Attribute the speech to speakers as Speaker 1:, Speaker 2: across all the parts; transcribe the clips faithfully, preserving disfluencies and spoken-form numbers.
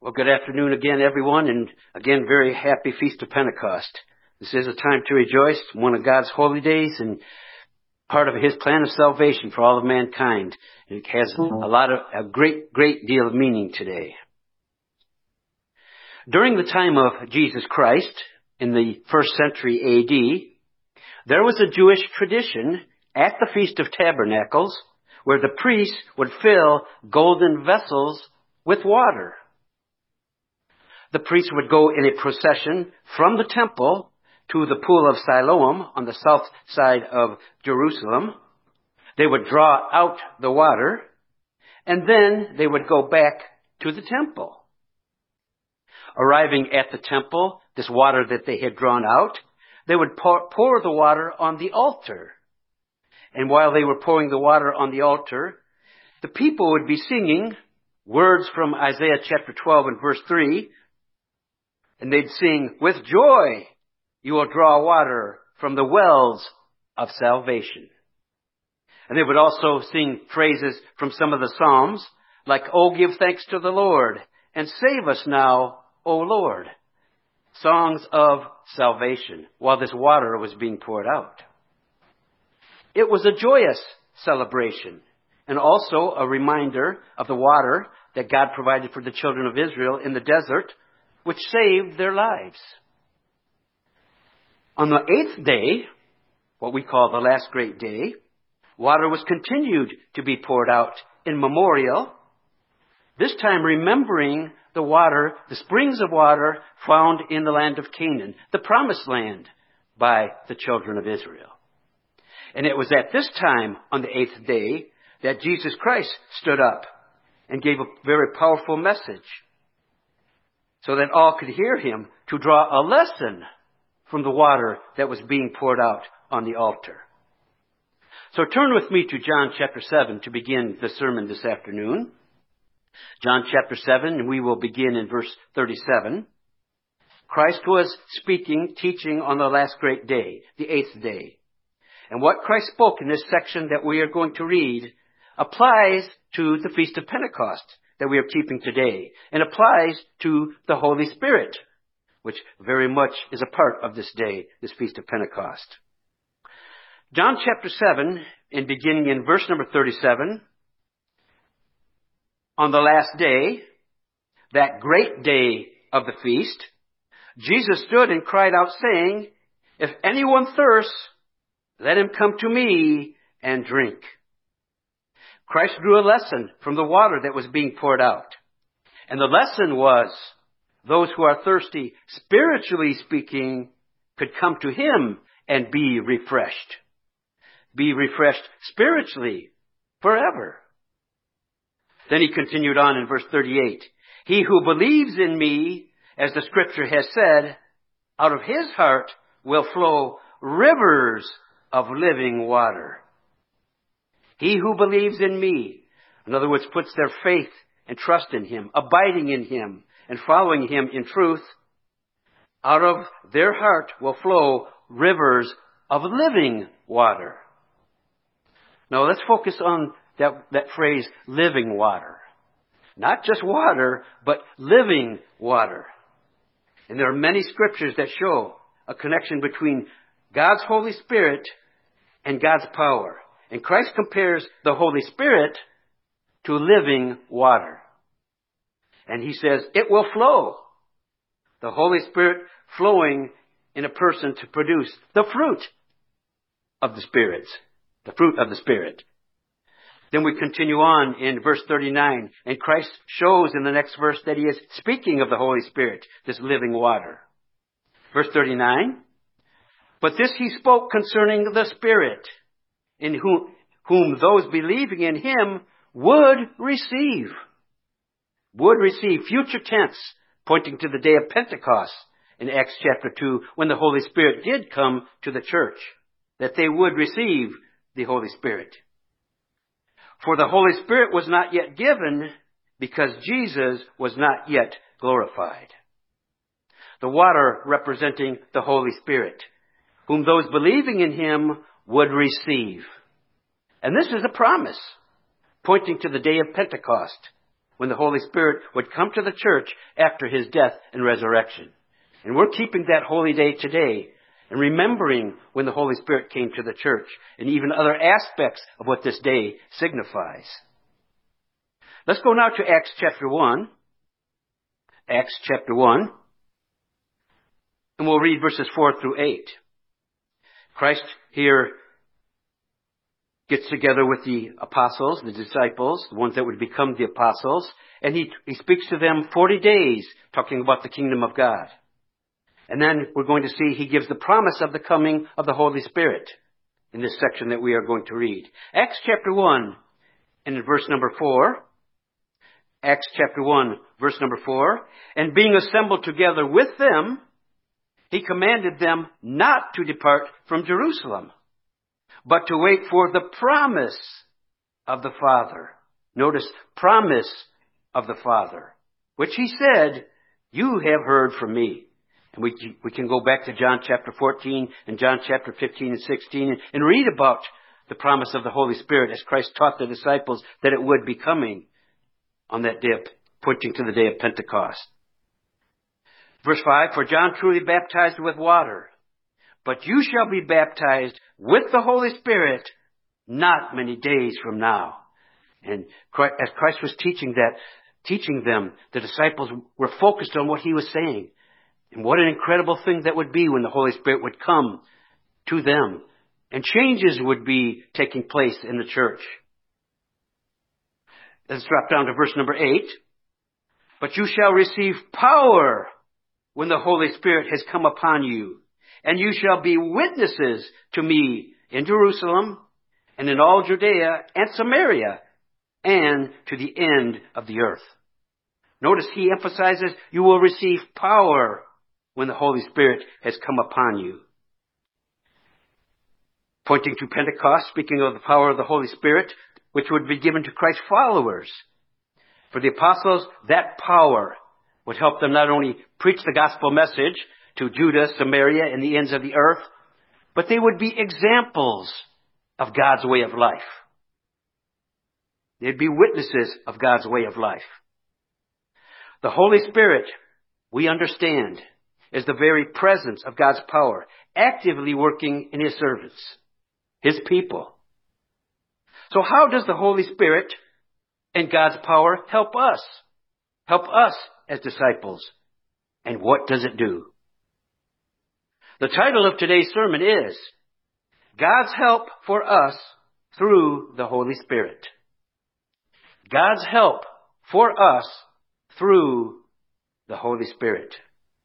Speaker 1: Well, good afternoon again, everyone, and again, very happy Feast of Pentecost. This is a time to rejoice, one of God's holy days, and part of His plan of salvation for all of mankind. It has a lot of, a great, great deal of meaning today. During the time of Jesus Christ, in the first century A D, there was a Jewish tradition at the Feast of Tabernacles where the priests would fill golden vessels with water. The priests would go in a procession from the temple to the pool of Siloam on the south side of Jerusalem. They would draw out the water, and then they would go back to the temple. Arriving at the temple, this water that they had drawn out, they would pour, pour the water on the altar. And while they were pouring the water on the altar, the people would be singing words from Isaiah chapter twelve and verse three, and they'd sing, "With joy you will draw water from the wells of salvation." And they would also sing phrases from some of the Psalms, like, "Oh, give thanks to the Lord, and save us now, O Lord." Songs of salvation, while this water was being poured out. It was a joyous celebration, and also a reminder of the water that God provided for the children of Israel in the desert, which saved their lives. On the eighth day, what we call the last great day, water was continued to be poured out in memorial, this time remembering the water, the springs of water found in the land of Canaan, the promised land by the children of Israel. And it was at this time, on the eighth day, that Jesus Christ stood up and gave a very powerful message, so that all could hear him, to draw a lesson from the water that was being poured out on the altar. So turn with me to John chapter seven to begin the sermon this afternoon. John chapter seven, and we will begin in verse thirty-seven. Christ was speaking, teaching on the last great day, the eighth day. And what Christ spoke in this section that we are going to read applies to the Feast of Pentecost that we are keeping today, and applies to the Holy Spirit, which very much is a part of this day, this Feast of Pentecost. John chapter seven, and beginning in verse number thirty-seven, on the last day, that great day of the feast, Jesus stood and cried out, saying, "If anyone thirsts, let him come to me and drink." Christ drew a lesson from the water that was being poured out. And the lesson was, those who are thirsty, spiritually speaking, could come to him and be refreshed. Be refreshed spiritually forever. Then he continued on in verse thirty-eight. "He who believes in me, as the scripture has said, out of his heart will flow rivers of living water." He who believes in me, in other words, puts their faith and trust in him, abiding in him, and following him in truth, out of their heart will flow rivers of living water. Now let's focus on that, that phrase, living water. Not just water, but living water. And there are many scriptures that show a connection between God's Holy Spirit and God's power. And Christ compares the Holy Spirit to living water. And he says, it will flow. The Holy Spirit flowing in a person to produce the fruit of the spirits. The fruit of the Spirit. Then we continue on in verse thirty-nine. And Christ shows in the next verse that he is speaking of the Holy Spirit, this living water. Verse thirty-nine. "But this he spoke concerning the Spirit, in whom, whom those believing in him would receive." Would receive, future tense, pointing to the day of Pentecost in Acts chapter two, when the Holy Spirit did come to the church, that they would receive the Holy Spirit. For the Holy Spirit was not yet given, because Jesus was not yet glorified. The water representing the Holy Spirit, whom those believing in him would receive. And this is a promise, pointing to the day of Pentecost, when the Holy Spirit would come to the church after his death and resurrection. And we're keeping that holy day today and remembering when the Holy Spirit came to the church and even other aspects of what this day signifies. Let's go now to Acts chapter one. Acts chapter one. And we'll read verses four through eight. Christ here gets together with the apostles, the disciples, the ones that would become the apostles, and he, he speaks to them forty days talking about the kingdom of God. And then we're going to see he gives the promise of the coming of the Holy Spirit in this section that we are going to read. Acts chapter one and in verse number four. Acts chapter one, verse number four. And being assembled together with them, he commanded them not to depart from Jerusalem, but to wait for the promise of the Father. Notice, promise of the Father, which he said, you have heard from me. And we, we can go back to John chapter fourteen and John chapter fifteen and sixteen and, and read about the promise of the Holy Spirit as Christ taught the disciples that it would be coming on that day, of, pointing to the day of Pentecost. Verse five, for John truly baptized with water, but you shall be baptized with the Holy Spirit not many days from now. And Christ, as Christ was teaching that, teaching them, the disciples were focused on what he was saying. And what an incredible thing that would be when the Holy Spirit would come to them. And changes would be taking place in the church. Let's drop down to verse number eight. But you shall receive power when the Holy Spirit has come upon you. And you shall be witnesses to me in Jerusalem and in all Judea and Samaria and to the end of the earth. Notice he emphasizes you will receive power when the Holy Spirit has come upon you. Pointing to Pentecost, speaking of the power of the Holy Spirit, which would be given to Christ's followers. For the apostles, that power would help them not only preach the gospel message to Judah, Samaria, and the ends of the earth, but they would be examples of God's way of life. They'd be witnesses of God's way of life. The Holy Spirit, we understand, is the very presence of God's power, actively working in his servants, his people. So how does the Holy Spirit and God's power help us? Help us as disciples. And what does it do? The title of today's sermon is God's Help for Us Through the Holy Spirit. God's help for us through the Holy Spirit.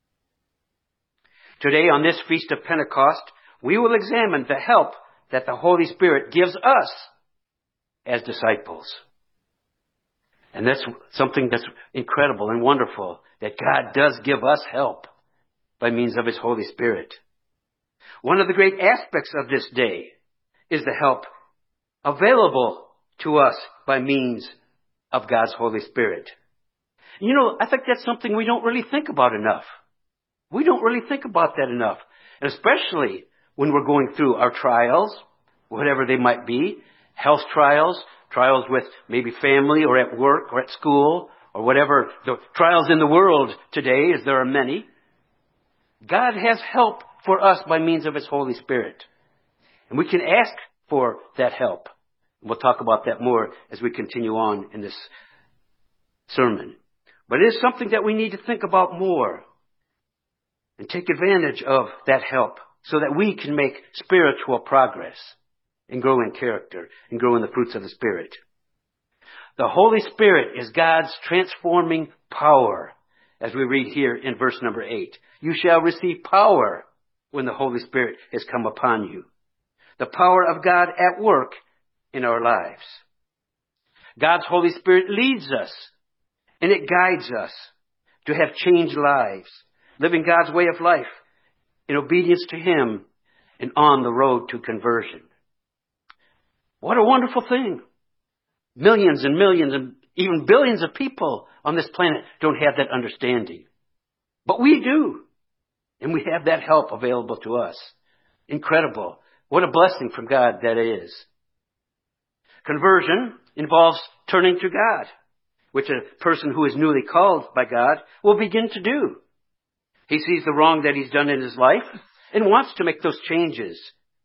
Speaker 1: Today, on this Feast of Pentecost, we will examine the help that the Holy Spirit gives us as disciples. And that's something that's incredible and wonderful, that God does give us help by means of his Holy Spirit. One of the great aspects of this day is the help available to us by means of God's Holy Spirit. You know, I think that's something we don't really think about enough. We don't really think about that enough. And especially when we're going through our trials, whatever they might be, health trials, trials with maybe family or at work or at school, or whatever the trials in the world today, as there are many. God has help for us by means of his Holy Spirit. And we can ask for that help. We'll talk about that more as we continue on in this sermon. But it is something that we need to think about more and take advantage of that help so that we can make spiritual progress and grow in character and grow in the fruits of the Spirit. The Holy Spirit is God's transforming power, as we read here in verse number eight. You shall receive power when the Holy Spirit has come upon you. The power of God at work in our lives. God's Holy Spirit leads us and it guides us to have changed lives, living God's way of life in obedience to him and on the road to conversion. What a wonderful thing. Millions and millions and even billions of people on this planet don't have that understanding. But we do. And we have that help available to us. Incredible. What a blessing from God that is. Conversion involves turning to God. which a person who is newly called by God will begin to do. He sees the wrong that he's done in his life and wants to make those changes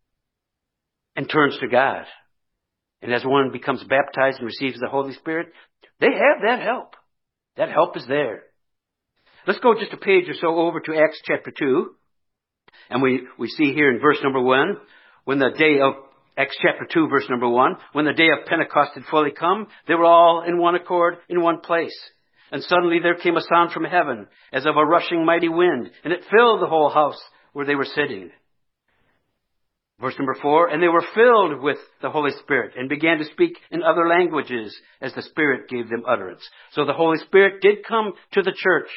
Speaker 1: and turns to God. And as one becomes baptized and receives the Holy Spirit, they have that help. That help is there. Let's go just a page or so over to Acts chapter two. And we, we see here in verse number one, when the day of, Acts chapter two, verse number one, when the day of Pentecost had fully come, they were all in one accord, in one place. And suddenly there came a sound from heaven, as of a rushing mighty wind, and it filled the whole house where they were sitting. Verse number four, and they were filled with the Holy Spirit and began to speak in other languages as the Spirit gave them utterance. So the Holy Spirit did come to the church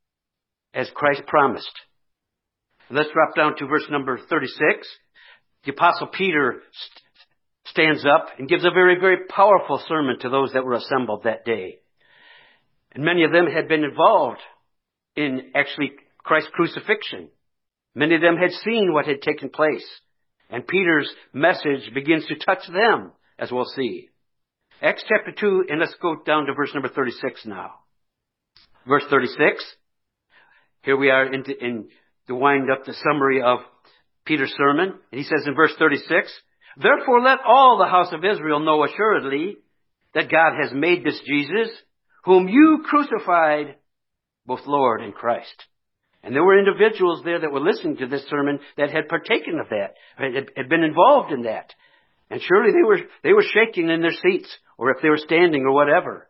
Speaker 1: as Christ promised. Let's drop down to verse number thirty-six. The Apostle Peter st- stands up and gives a very, very powerful sermon to those that were assembled that day. And many of them had been involved in actually Christ's crucifixion. Many of them had seen what had taken place. And Peter's message begins to touch them, as we'll see. Acts chapter two, and let's go down to verse number thirty-six now. Verse thirty-six. Here we are in, in the wind up, the summary of Peter's sermon. And he says in verse thirty-six, therefore let all the house of Israel know assuredly that God has made this Jesus, whom you crucified, both Lord and Christ. And there were individuals there that were listening to this sermon that had partaken of that, had, had been involved in that. And surely they were, they were shaking in their seats, or if they were standing or whatever,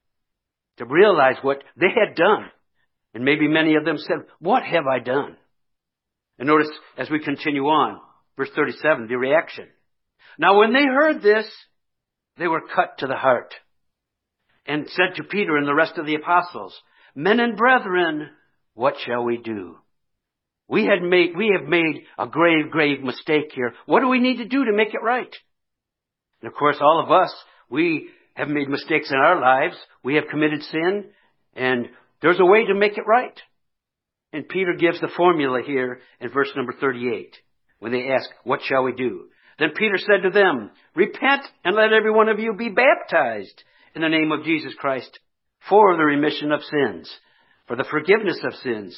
Speaker 1: to realize what they had done. And maybe many of them said, what have I done? And notice as we continue on, verse thirty-seven, the reaction. Now when they heard this, they were cut to the heart and said to Peter and the rest of the apostles, men and brethren, what shall we do? We had made, we have made a grave, grave mistake here. What do we need to do to make it right? And of course, all of us, we have made mistakes in our lives. We have committed sin, and there's a way to make it right. And Peter gives the formula here in verse number thirty-eight, when they ask, what shall we do? Then Peter said to them, repent and let every one of you be baptized in the name of Jesus Christ for the remission of sins, for the forgiveness of sins,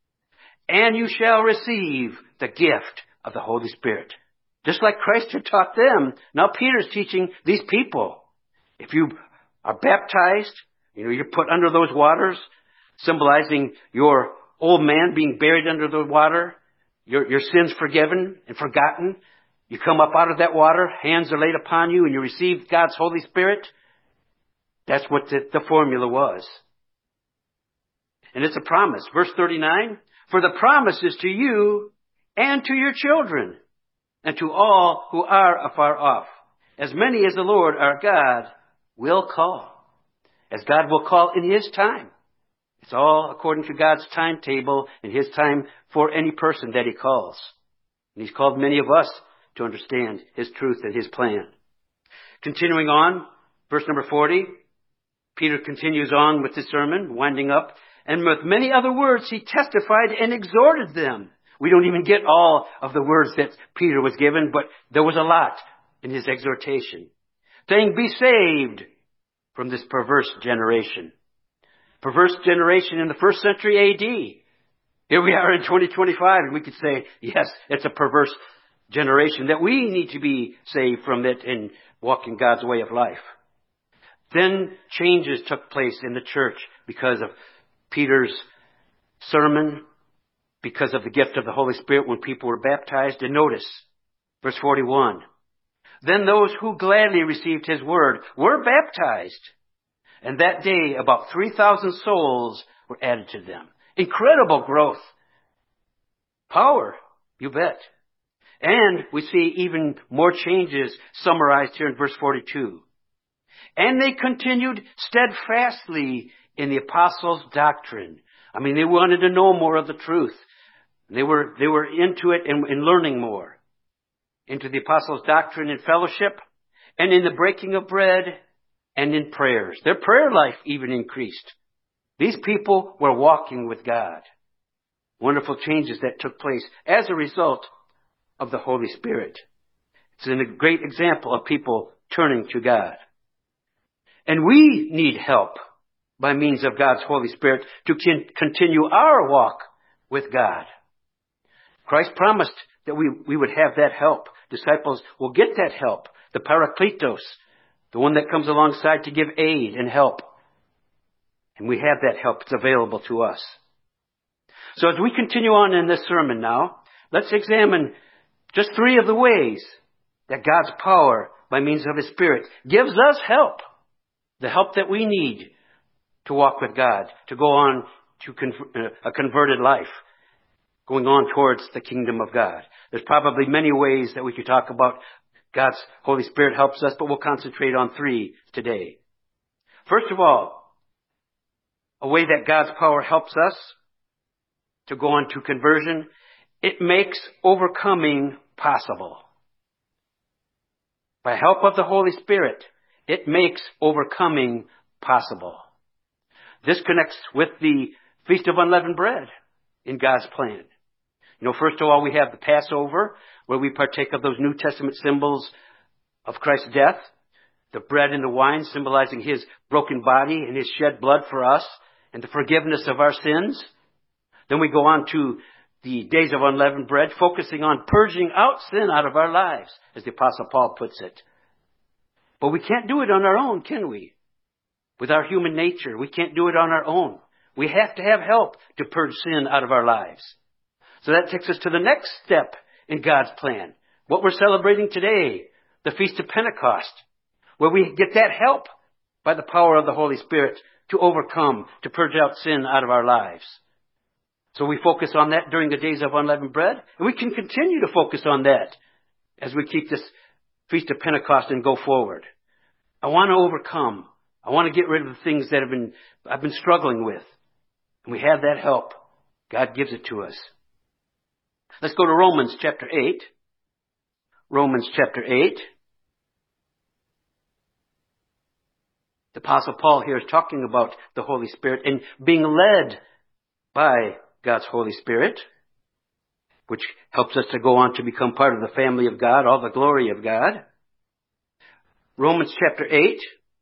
Speaker 1: and you shall receive the gift of the Holy Spirit. Just like Christ had taught them, now Peter's teaching these people. If you are baptized, you know, you're put under those waters, symbolizing your old man being buried under the water, your, your sins forgiven and forgotten. You come up out of that water, hands are laid upon you, and you receive God's Holy Spirit. That's what the, the formula was. And it's a promise. Verse thirty-nine, for the promise is to you and to your children and to all who are afar off, as many as the Lord our God will call. As God will call in His time. It's all according to God's timetable and His time for any person that He calls. And He's called many of us to understand His truth and His plan. Continuing on, verse number forty, Peter continues on with the sermon, winding up. And with many other words, he testified and exhorted them. We don't even get all of the words that Peter was given, but there was a lot in his exhortation. Saying, be saved from this perverse generation. Perverse generation in the first century A D. Here we are in twenty twenty-five, and we could say, yes, it's a perverse generation, that we need to be saved from it and walk in God's way of life. Then changes took place in the church because of Peter's sermon, because of the gift of the Holy Spirit when people were baptized. And notice, verse forty-one, then those who gladly received His word were baptized. And that day about three thousand souls were added to them. Incredible growth. Power, you bet. And we see even more changes summarized here in verse forty-two. And they continued steadfastly in the apostles' doctrine. I mean, they wanted to know more of the truth. They were, they were into it and, and learning more. Into the apostles' doctrine and fellowship, and in the breaking of bread, and in prayers. Their prayer life even increased. These people were walking with God. Wonderful changes that took place as a result of the Holy Spirit. It's a great example of people turning to God. And we need help by means of God's Holy Spirit to con- continue our walk with God. Christ promised that we, we would have that help. Disciples will get that help. The Parakletos, the one that comes alongside to give aid and help. And we have that help. It's available to us. So as we continue on in this sermon now, let's examine just three of the ways that God's power, by means of His Spirit, gives us help. The help that we need to walk with God, to go on to con- uh, a converted life, going on towards the kingdom of God. There's probably many ways that we could talk about God's Holy Spirit helps us, but we'll concentrate on three today. First of all, a way that God's power helps us to go on to conversion, it makes overcoming possible. By help of the Holy Spirit, it makes overcoming possible. This connects with the Feast of Unleavened Bread in God's plan. You know, first of all, we have the Passover, where we partake of those New Testament symbols of Christ's death. The bread and the wine symbolizing His broken body and His shed blood for us and the forgiveness of our sins. Then we go on to the days of unleavened bread, focusing on purging out sin out of our lives, as the Apostle Paul puts it. But we can't do it on our own, can we? With our human nature, we can't do it on our own. We have to have help to purge sin out of our lives. So that takes us to the next step in God's plan. What we're celebrating today, the Feast of Pentecost, where we get that help by the power of the Holy Spirit to overcome, to purge out sin out of our lives. So we focus on that during the days of unleavened bread, and we can continue to focus on that as we keep this Feast of Pentecost and go forward. I want to overcome. I want to get rid of the things that have been I've been struggling with. And we have that help. God gives it to us. Let's go to Romans chapter eight. Romans chapter eight. The Apostle Paul here is talking about the Holy Spirit and being led by God's Holy Spirit, which helps us to go on to become part of the family of God, all the glory of God. Romans chapter eight.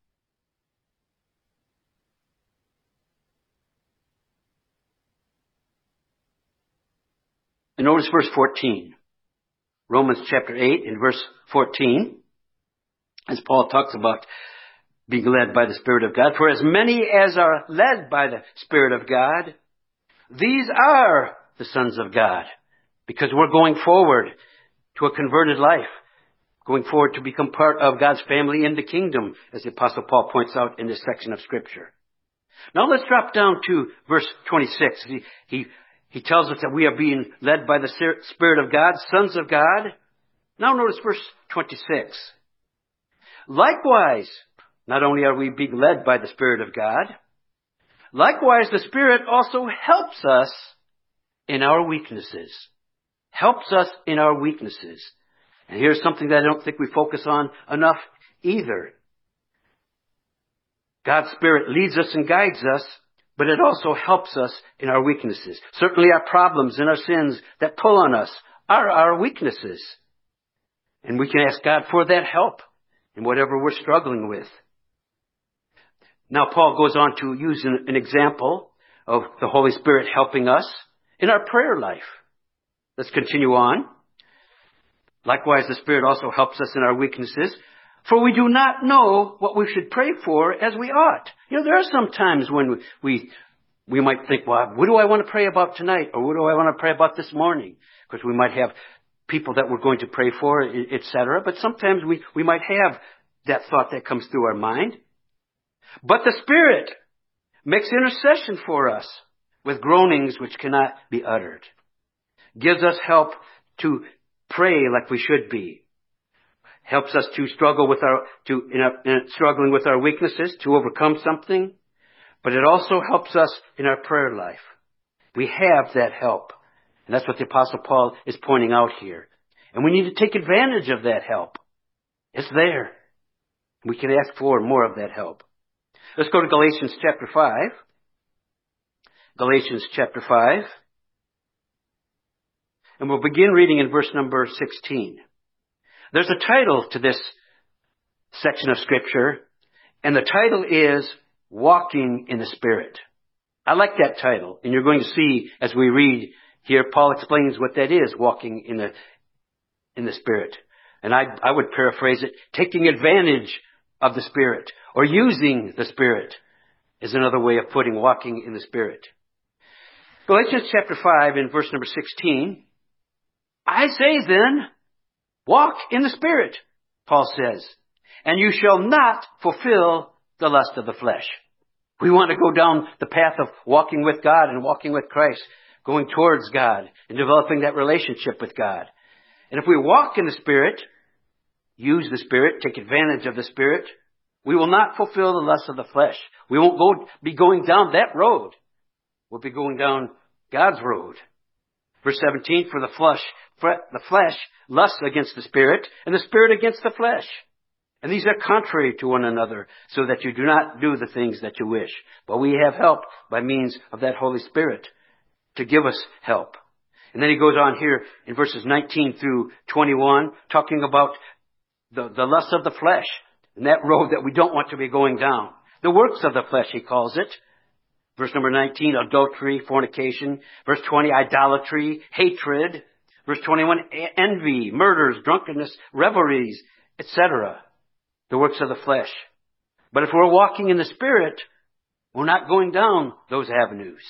Speaker 1: And notice verse fourteen. Romans chapter eight and verse fourteen. As Paul talks about being led by the Spirit of God. For as many as are led by the Spirit of God, these are the sons of God. Because we're going forward to a converted life. Going forward to become part of God's family in the kingdom, as the Apostle Paul points out in this section of Scripture. Now let's drop down to verse twenty-six. He, he, he tells us that we are being led by the Spirit of God, sons of God. Now notice verse twenty-six. Likewise, not only are we being led by the Spirit of God, likewise the Spirit also helps us in our weaknesses. Helps us in our weaknesses. And here's something that I don't think we focus on enough either. God's Spirit leads us and guides us, but it also helps us in our weaknesses. Certainly our problems and our sins that pull on us are our weaknesses. And we can ask God for that help in whatever we're struggling with. Now Paul goes on to use an, an example of the Holy Spirit helping us in our prayer life. Let's continue on. Likewise, the Spirit also helps us in our weaknesses, for we do not know what we should pray for as we ought. You know, there are some times when we we might think, well, what do I want to pray about tonight? Or what do I want to pray about this morning? Because we might have people that we're going to pray for, et cetera. But sometimes we, we might have that thought that comes through our mind. But the Spirit makes intercession for us with groanings which cannot be uttered. Gives us help to pray like we should be. Helps us to struggle with our, to, in our, in struggling with our weaknesses, to overcome something. But it also helps us in our prayer life. We have that help. And that's what the Apostle Paul is pointing out here. And we need to take advantage of that help. It's there. We can ask for more of that help. Let's go to Galatians chapter five. Galatians chapter five. And we'll begin reading in verse number sixteen. There's a title to this section of Scripture, and the title is walking in the Spirit. I like that title, and you're going to see as we read here, Paul explains what that is, walking in the in the Spirit. And I, I would paraphrase it, taking advantage of the Spirit, or using the Spirit is another way of putting walking in the Spirit. Galatians chapter five and verse number sixteen. I say then, walk in the Spirit, Paul says, and you shall not fulfill the lust of the flesh. We want to go down the path of walking with God and walking with Christ, going towards God and developing that relationship with God. And if we walk in the Spirit, use the Spirit, take advantage of the Spirit, we will not fulfill the lust of the flesh. We won't go, be going down that road. We'll be going down God's road. Verse seventeen, for the flesh, the flesh lusts against the Spirit, and the Spirit against the flesh. And these are contrary to one another, so that you do not do the things that you wish. But we have help by means of that Holy Spirit to give us help. And then he goes on here in verses nineteen through twenty-one, talking about the, the lust of the flesh, and that road that we don't want to be going down. The works of the flesh, he calls it. Verse number nineteen, adultery, fornication. Verse twenty, idolatry, hatred. Verse twenty-one, envy, murders, drunkenness, revelries, et cetera. The works of the flesh. But if we're walking in the Spirit, we're not going down those avenues.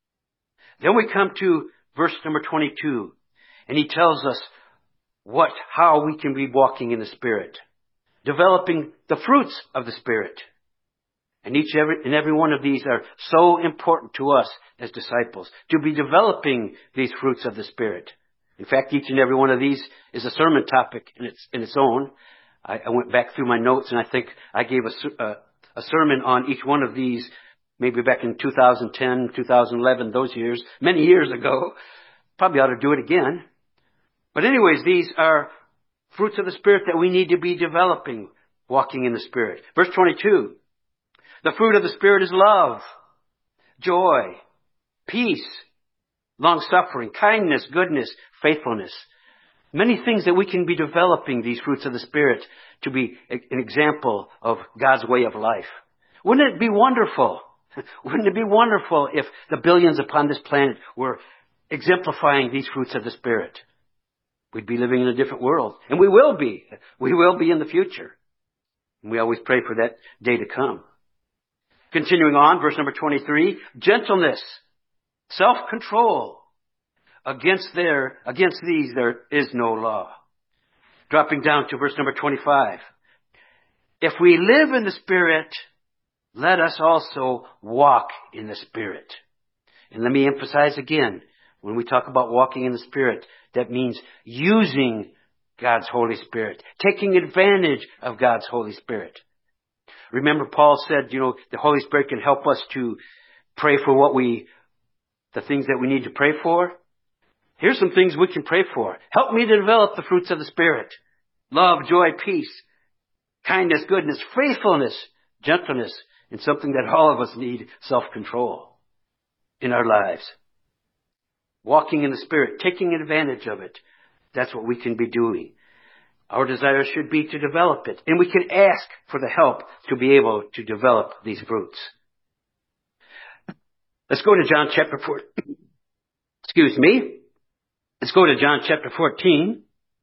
Speaker 1: Then we come to verse number twenty-two, and he tells us what, how we can be walking in the Spirit, developing the fruits of the Spirit. And each every, and every one of these are so important to us as disciples, to be developing these fruits of the Spirit. In fact, each and every one of these is a sermon topic in its, in its own. I, I went back through my notes, and I think I gave a, a, a sermon on each one of these, maybe back in two thousand ten, two thousand eleven, those years, many years ago. Probably ought to do it again. But anyways, these are fruits of the Spirit that we need to be developing, walking in the Spirit. Verse twenty-two, the fruit of the Spirit is love, joy, peace, long-suffering, kindness, goodness, faithfulness. Many things that we can be developing these fruits of the Spirit to be an example of God's way of life. Wouldn't it be wonderful? Wouldn't it be wonderful if the billions upon this planet were exemplifying these fruits of the Spirit? We'd be living in a different world. And we will be. We will be in the future. And we always pray for that day to come. Continuing on, verse number twenty-three, gentleness, self-control. Against there, against these there is no law. Dropping down to verse number twenty-five. If we live in the Spirit, let us also walk in the Spirit. And let me emphasize again, when we talk about walking in the Spirit, that means using God's Holy Spirit, taking advantage of God's Holy Spirit. Remember, Paul said, you know, the Holy Spirit can help us to pray for what we, the things that we need to pray for. Here's some things we can pray for. Help me to develop the fruits of the Spirit. Love, joy, peace, kindness, goodness, faithfulness, gentleness, and something that all of us need, self-control in our lives. Walking in the Spirit, taking advantage of it. That's what we can be doing. Our desire should be to develop it. And we can ask for the help to be able to develop these fruits. Let's go to John chapter four. Excuse me. Let's go to John chapter fourteen.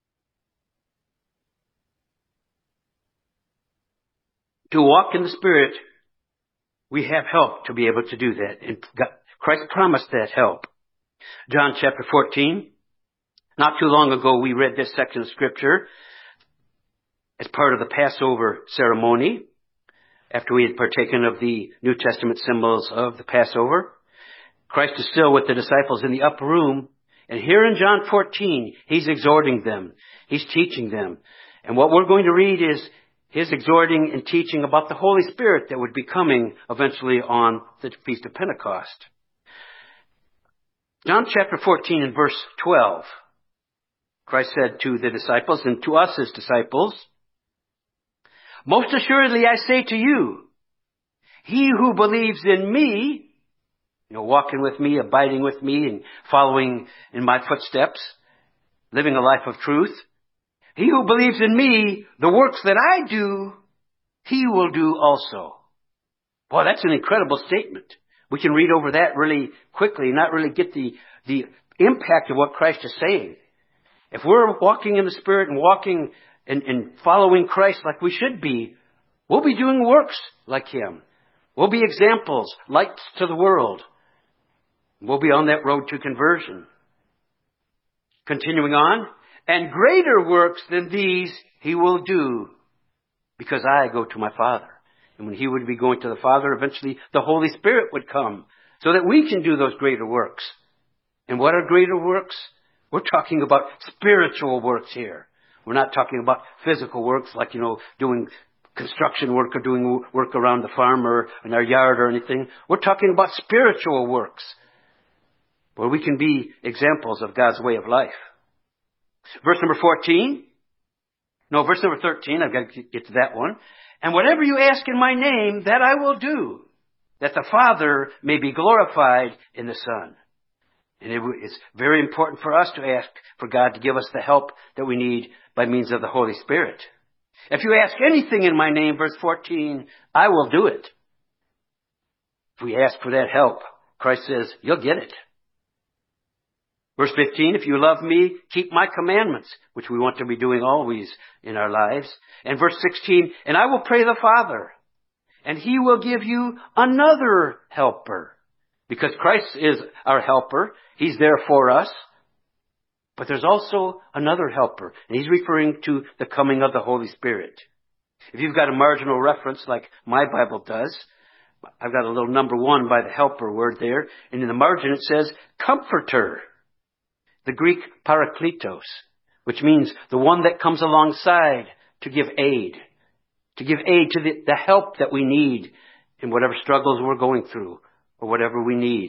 Speaker 1: To walk in the Spirit, we have help to be able to do that. And God, Christ promised that help. John chapter fourteen. Not too long ago, we read this section of Scripture as part of the Passover ceremony, after we had partaken of the New Testament symbols of the Passover. Christ is still with the disciples in the upper room. And here in John fourteen, he's exhorting them. He's teaching them. And what we're going to read is his exhorting and teaching about the Holy Spirit that would be coming eventually on the Feast of Pentecost. John chapter fourteen and verse twelve. Christ said to the disciples and to us as disciples, most assuredly I say to you, he who believes in me, you know, walking with me, abiding with me, and following in my footsteps, living a life of truth. He who believes in me, the works that I do, he will do also. Boy, that's an incredible statement. We can read over that really quickly and not really get the, the impact of what Christ is saying. If we're walking in the Spirit and walking and, and following Christ like we should be, we'll be doing works like Him. We'll be examples, lights to the world. We'll be on that road to conversion. Continuing on, and greater works than these He will do, because I go to my Father. And when He would be going to the Father, eventually the Holy Spirit would come so that we can do those greater works. And what are greater works? We're talking about spiritual works here. We're not talking about physical works like, you know, doing construction work or doing work around the farm or in our yard or anything. We're talking about spiritual works where we can be examples of God's way of life. Verse number fourteen. No, verse number thirteen. I've got to get to that one. And whatever you ask in my name, that I will do, that the Father may be glorified in the Son. And it is very important for us to ask for God to give us the help that we need by means of the Holy Spirit. If you ask anything in my name, verse fourteen, I will do it. If we ask for that help, Christ says, you'll get it. Verse fifteen, if you love me, keep my commandments, which we want to be doing always in our lives. And verse sixteen, and I will pray the Father, and He will give you another helper. Because Christ is our helper. He's there for us. But there's also another helper. And He's referring to the coming of the Holy Spirit. If you've got a marginal reference like my Bible does, I've got a little number one by the helper word there. And in the margin it says, Comforter. The Greek parakletos, which means the one that comes alongside to give aid. To give aid to the, the help that we need in whatever struggles we're going through or whatever we need.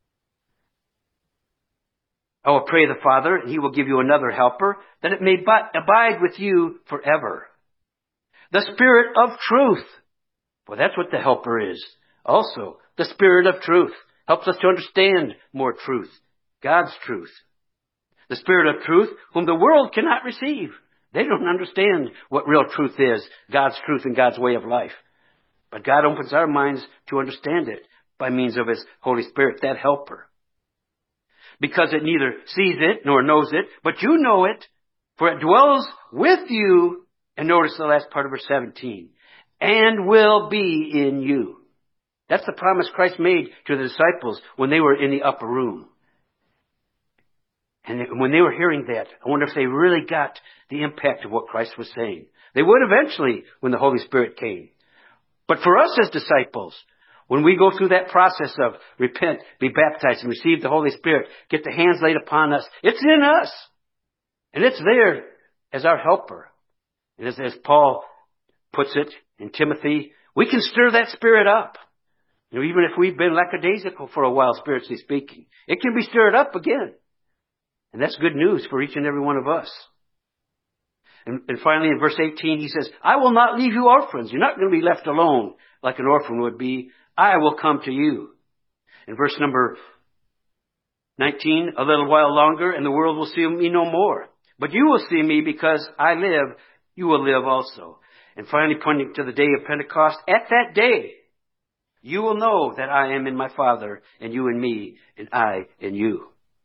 Speaker 1: I will pray the Father, and He will give you another helper, that it may abide with you forever. The Spirit of truth. Well, that's what the helper is. Also, the Spirit of truth helps us to understand more truth. God's truth. The Spirit of truth, whom the world cannot receive. They don't understand what real truth is, God's truth and God's way of life. But God opens our minds to understand it by means of His Holy Spirit, that helper. Because it neither sees it nor knows it, but you know it, for it dwells with you. And notice the last part of verse seventeen. And will be in you. That's the promise Christ made to the disciples when they were in the upper room. And when they were hearing that, I wonder if they really got the impact of what Christ was saying. They would eventually when the Holy Spirit came. But for us as disciples, when we go through that process of repent, be baptized, and receive the Holy Spirit, get the hands laid upon us, it's in us. And it's there as our helper. And as, as Paul puts it in Timothy, we can stir that Spirit up. You know, even if we've been lackadaisical for a while, spiritually speaking, it can be stirred up again. And that's good news for each and every one of us. And, and finally, in verse eighteen, he says, I will not leave you orphans. You're not going to be left alone like an orphan would be. I will come to you. In verse number nineteen, a little while longer, and the world will see me no more. But you will see me because I live, you will live also. And finally, pointing to the day of Pentecost, at that day, you will know that I am in my Father, and you in me, and I in you.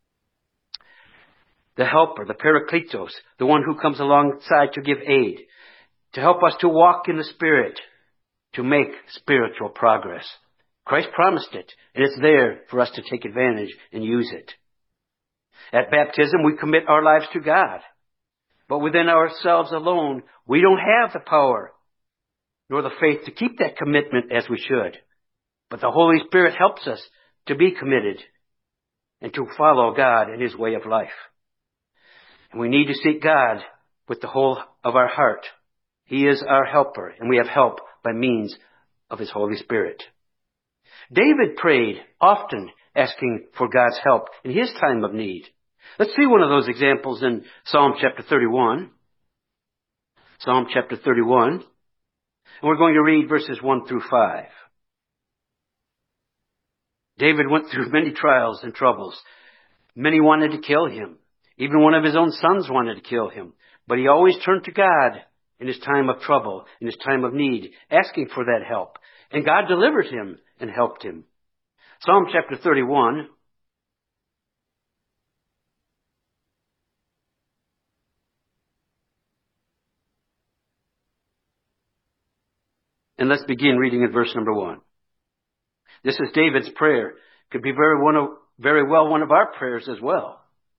Speaker 1: The helper, the parakletos, the one who comes alongside to give aid, to help us to walk in the Spirit, to make spiritual progress. Christ promised it, and it's there for us to take advantage and use it. At baptism, we commit our lives to God. But within ourselves alone, we don't have the power nor the faith to keep that commitment as we should. But the Holy Spirit helps us to be committed and to follow God in His way of life. And we need to seek God with the whole of our heart. He is our helper, and we have help by means of His Holy Spirit. David prayed often, asking for God's help in his time of need. Let's see one of those examples in Psalm chapter thirty-one. Psalm chapter thirty-one. And we're going to read verses one through five. David went through many trials and troubles. Many wanted to kill him. Even one of his own sons wanted to kill him. But he always turned to God in his time of trouble, in his time of need, asking for that help. And God delivered him and helped him. Psalm chapter thirty-one. And let's begin reading in verse number one. This is David's prayer. Could be very one of, very well one of our prayers as well.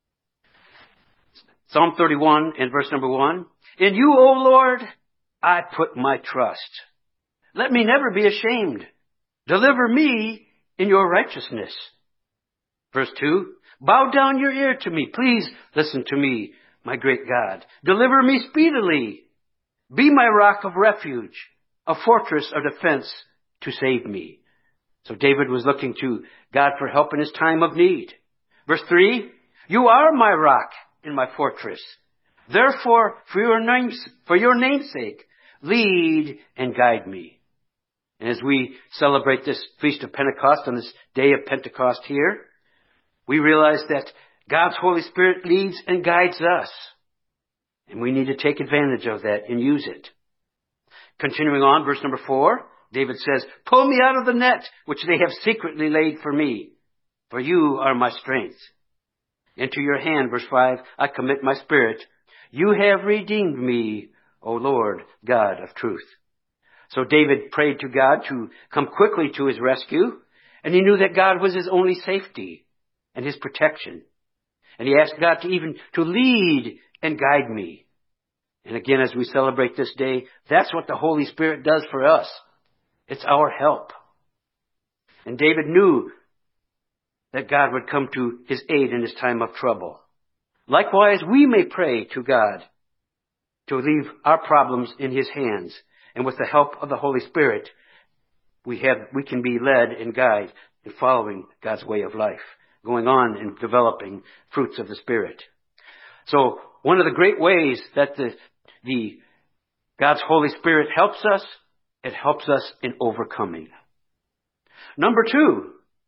Speaker 1: Psalm thirty-one and verse number one. In you, O Lord, I put my trust. Let me never be ashamed. Deliver me in your righteousness. Verse two. Bow down your ear to me. Please listen to me, my great God. Deliver me speedily. Be my rock of refuge, a fortress of defense to save me. So David was looking to God for help in his time of need. Verse three, you are my rock and my fortress. Therefore, for your name's, for your name's sake, lead and guide me. And as we celebrate this Feast of Pentecost on this day of Pentecost here, we realize that God's Holy Spirit leads and guides us. And we need to take advantage of that and use it. Continuing on, verse number four, David says, pull me out of the net which they have secretly laid for me, for you are my strength. Into your hand, verse five, I commit my spirit. You have redeemed me, O Lord, God of truth. So David prayed to God to come quickly to his rescue, and he knew that God was his only safety and his protection. And he asked God to even to lead and guide me. And again, as we celebrate this day, that's what the Holy Spirit does for us. It's our help. And David knew that God would come to his aid in his time of trouble. Likewise, we may pray to God to leave our problems in his hands. And with the help of the Holy Spirit, we have, we can be led and guided in following God's way of life, going on and developing fruits of the Spirit. So one of the great ways that the, the God's Holy Spirit helps us, it helps us in overcoming. Number two,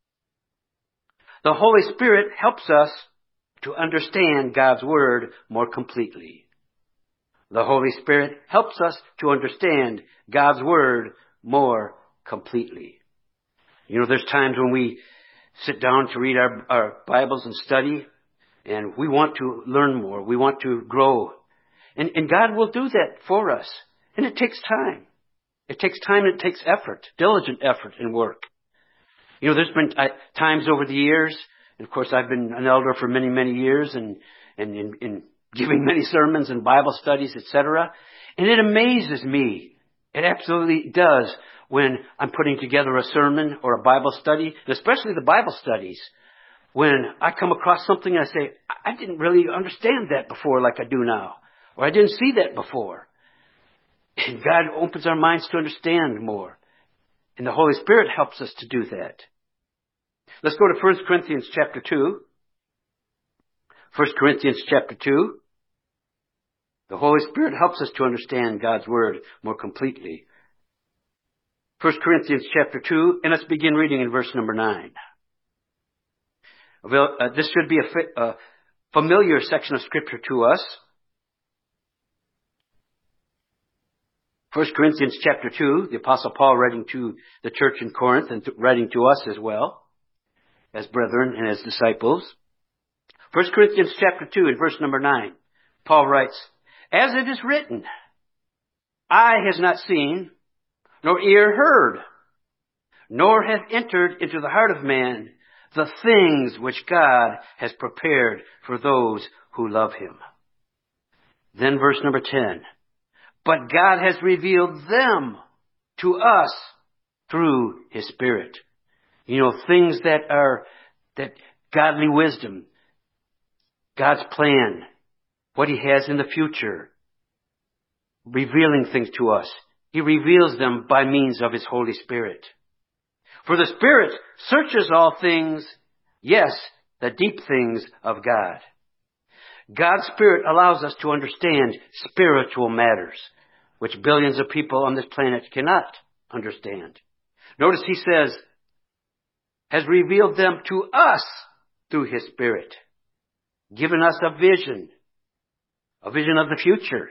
Speaker 1: the Holy Spirit helps us to understand God's Word more completely. The Holy Spirit helps us to understand God's Word more completely. You know, there's times when we sit down to read our, our Bibles and study, and we want to learn more. We want to grow. And, and God will do that for us. And it takes time. It takes time and it takes effort, diligent effort and work. You know, there's been uh, times over the years, and of course I've been an elder for many, many years, and, and in, in giving many sermons and Bible studies, et cetera. And it amazes me. It absolutely does when I'm putting together a sermon or a Bible study, especially the Bible studies, when I come across something and I say, I didn't really understand that before like I do now, or I didn't see that before. And God opens our minds to understand more. And the Holy Spirit helps us to do that. Let's go to First Corinthians chapter two. First Corinthians chapter two. The Holy Spirit helps us to understand God's Word more completely. First Corinthians chapter two, and let's begin reading in verse number nine. Well, uh, this should be a, a familiar section of Scripture to us. First Corinthians chapter two, the Apostle Paul writing to the church in Corinth and to, writing to us as well, as brethren and as disciples. First Corinthians chapter two and verse number nine, Paul writes, as it is written, eye has not seen, nor ear heard, nor have entered into the heart of man the things which God has prepared for those who love him. Then verse number ten, but God has revealed them to us through his Spirit. You know, things that are, that godly wisdom, God's plan, what he has in the future, revealing things to us. He reveals them by means of his Holy Spirit. For the Spirit searches all things, yes, the deep things of God. God's Spirit allows us to understand spiritual matters, which billions of people on this planet cannot understand. Notice he says, has revealed them to us through his Spirit, given us a vision, a vision of the future,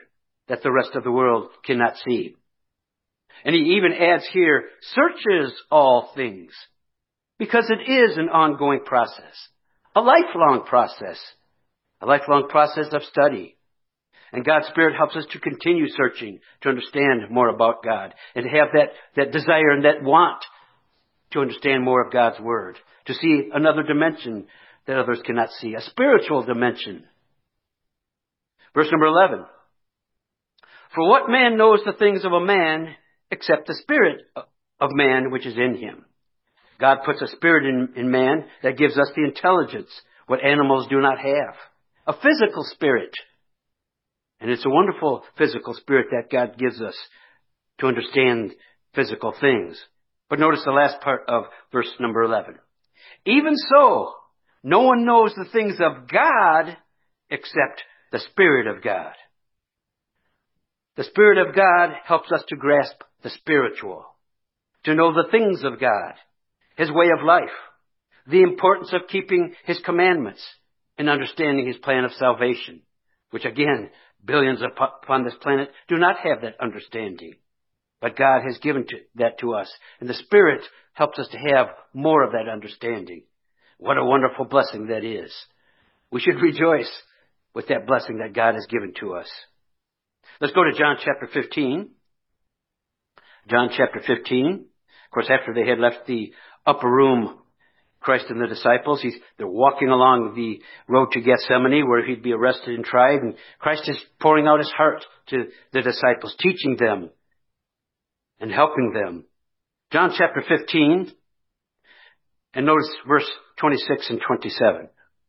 Speaker 1: that the rest of the world cannot see. And he even adds here, searches all things, because it is an ongoing process, a lifelong process, a lifelong process of study. And God's Spirit helps us to continue searching, to understand more about God, and to have that, that desire and that want to understand more of God's Word, to see another dimension that others cannot see, a spiritual dimension. Verse number eleven. For what man knows the things of a man except the spirit of man which is in him? God puts a spirit in, in man that gives us the intelligence, what animals do not have. A physical spirit. And it's a wonderful physical spirit that God gives us to understand physical things. But notice the last part of verse number eleven. Even so, no one knows the things of God except the Spirit of God. The Spirit of God helps us to grasp the spiritual, to know the things of God, His way of life, the importance of keeping His commandments, and understanding His plan of salvation, which again, billions upon this planet do not have that understanding. But God has given to, that to us, and the Spirit helps us to have more of that understanding. What a wonderful blessing that is. We should rejoice with that blessing that God has given to us. Let's go to John chapter fifteen. John chapter fifteen. Of course, after they had left the upper room, Christ and the disciples, he's, they're walking along the road to Gethsemane where he'd be arrested and tried. And Christ is pouring out his heart to the disciples, teaching them and helping them. John chapter fifteen. And notice verse twenty-six and twenty-seven.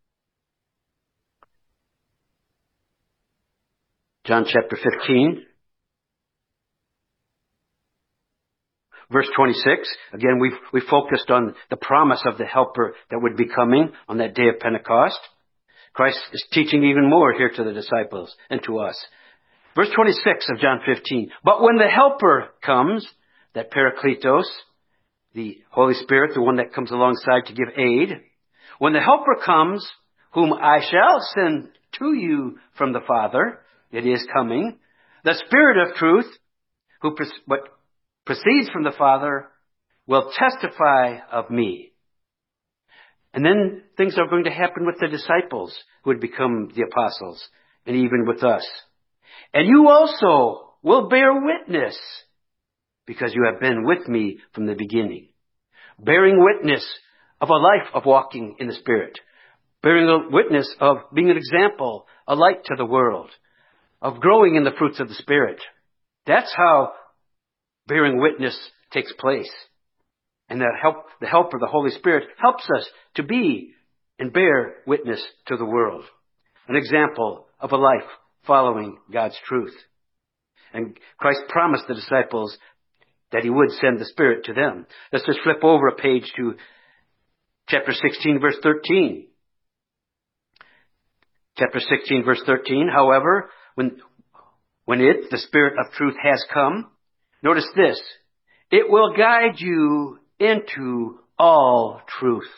Speaker 1: John chapter fifteen. Verse twenty-six. Again, we've, we focused on the promise of the helper that would be coming on that day of Pentecost. Christ is teaching even more here to the disciples and to us. Verse twenty-six of John fifteen. But when the helper comes, that Parakletos, the Holy Spirit, the one that comes alongside to give aid, when the helper comes, whom I shall send to you from the Father, it is coming, the Spirit of truth, who what proceeds from the Father, will testify of me. And then things are going to happen with the disciples who would become the apostles, and even with us. And you also will bear witness, because you have been with me from the beginning. Bearing witness of a life of walking in the Spirit. Bearing a witness of being an example, a light to the world. Of growing in the fruits of the Spirit. That's how bearing witness takes place. And the help, the helper, the Holy Spirit, helps us to be and bear witness to the world. An example of a life following God's truth. And Christ promised the disciples that he would send the Spirit to them. Let's just flip over a page to chapter sixteen, verse thirteen. Chapter sixteen, verse thirteen. However, when, when it, the Spirit of truth, has come, notice this. It will guide you into all truth.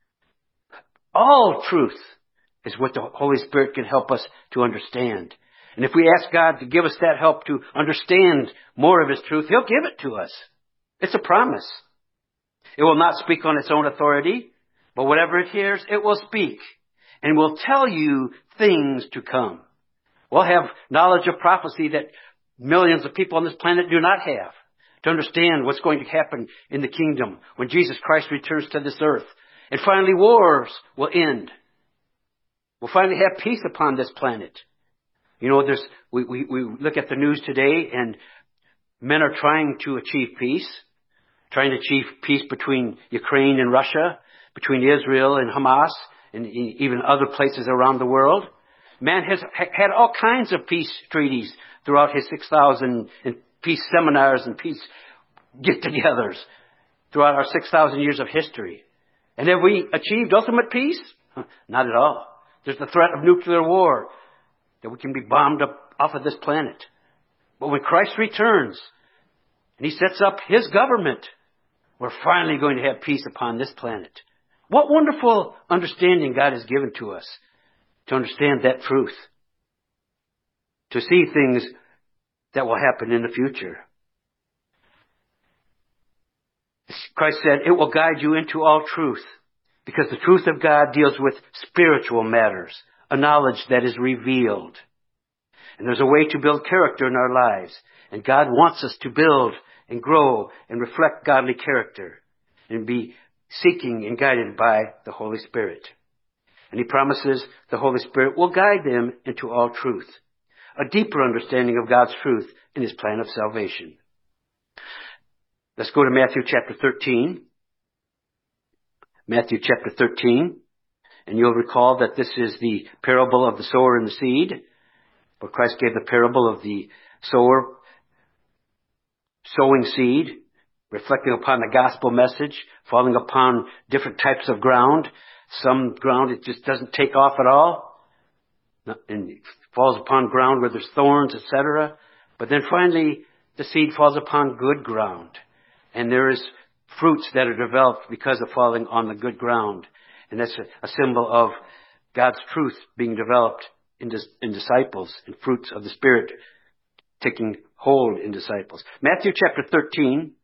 Speaker 1: All truth is what the Holy Spirit can help us to understand. And if we ask God to give us that help to understand more of His truth, He'll give it to us. It's a promise. It will not speak on its own authority, but whatever it hears, it will speak and will tell you things to come. We'll have knowledge of prophecy that millions of people on this planet do not have, to understand what's going to happen in the kingdom when Jesus Christ returns to this earth. And finally, wars will end. We'll finally have peace upon this planet. You know, there's, we, we, we look at the news today, and men are trying to achieve peace, trying to achieve peace between Ukraine and Russia, between Israel and Hamas, and even other places around the world. Man has had all kinds of peace treaties throughout his six thousand peace seminars and peace get-togethers throughout our six thousand years of history. And have we achieved ultimate peace? Not at all. There's the threat of nuclear war, that we can be bombed up off of this planet. But when Christ returns and He sets up His government, we're finally going to have peace upon this planet. What wonderful understanding God has given to us to understand that truth. To see things that will happen in the future. Christ said, it will guide you into all truth, because the truth of God deals with spiritual matters, a knowledge that is revealed. And there's a way to build character in our lives. And God wants us to build and grow and reflect godly character and be seeking and guided by the Holy Spirit. And He promises the Holy Spirit will guide them into all truth, a deeper understanding of God's truth in His plan of salvation. Let's go to Matthew chapter thirteen. Matthew chapter thirteen. And you'll recall that this is the parable of the sower and the seed. Where Christ gave the parable of the sower sowing seed, reflecting upon the gospel message, falling upon different types of ground. Some ground it just doesn't take off at all, and it falls upon ground where there's thorns, et cetera. But then finally, the seed falls upon good ground, and there is fruits that are developed because of falling on the good ground, and that's a, a symbol of God's truth being developed in, dis, in disciples, and fruits of the Spirit taking hold in disciples. Matthew chapter thirteen,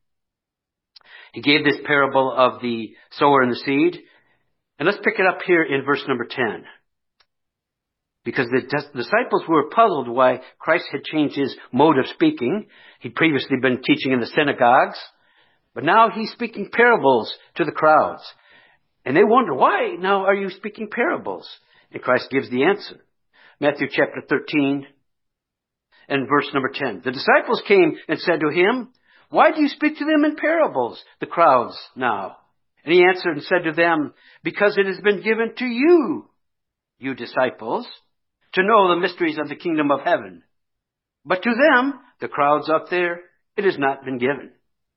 Speaker 1: He gave this parable of the sower and the seed. And let's pick it up here in verse number ten. Because the disciples were puzzled why Christ had changed His mode of speaking. He'd previously been teaching in the synagogues, but now He's speaking parables to the crowds. And they wonder, why now are you speaking parables? And Christ gives the answer. Matthew chapter thirteen and verse number ten. The disciples came and said to Him, why do you speak to them in parables, the crowds now? And He answered and said to them, because it has been given to you, you disciples, to know the mysteries of the kingdom of heaven. But to them, the crowds up there, it has not been given.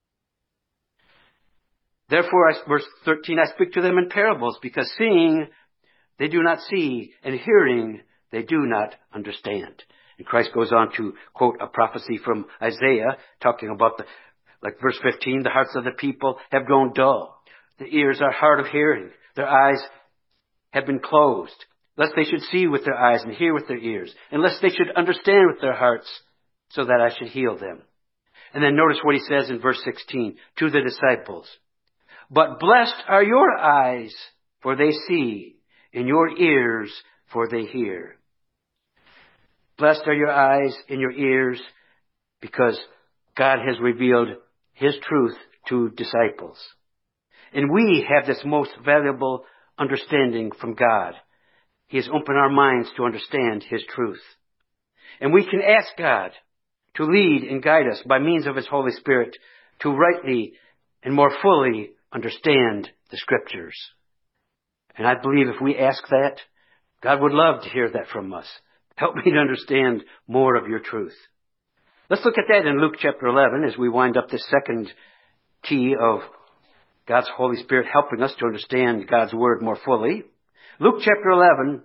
Speaker 1: Therefore, I, verse thirteen, I speak to them in parables, because seeing they do not see, and hearing they do not understand. And Christ goes on to quote a prophecy from Isaiah, talking about the, like verse fifteen, the hearts of the people have grown dull. The ears are hard of hearing. Their eyes have been closed, lest they should see with their eyes and hear with their ears, and lest they should understand with their hearts, so that I should heal them. And then notice what He says in verse sixteen to the disciples. But blessed are your eyes, for they see, and your ears, for they hear. Blessed are your eyes and your ears, because God has revealed His truth to disciples. And we have this most valuable understanding from God. He has opened our minds to understand His truth. And we can ask God to lead and guide us by means of His Holy Spirit to rightly and more fully understand the Scriptures. And I believe if we ask that, God would love to hear that from us. Help me to understand more of your truth. Let's look at that in Luke chapter eleven as we wind up this second key of God's Holy Spirit helping us to understand God's Word more fully. Luke chapter eleven,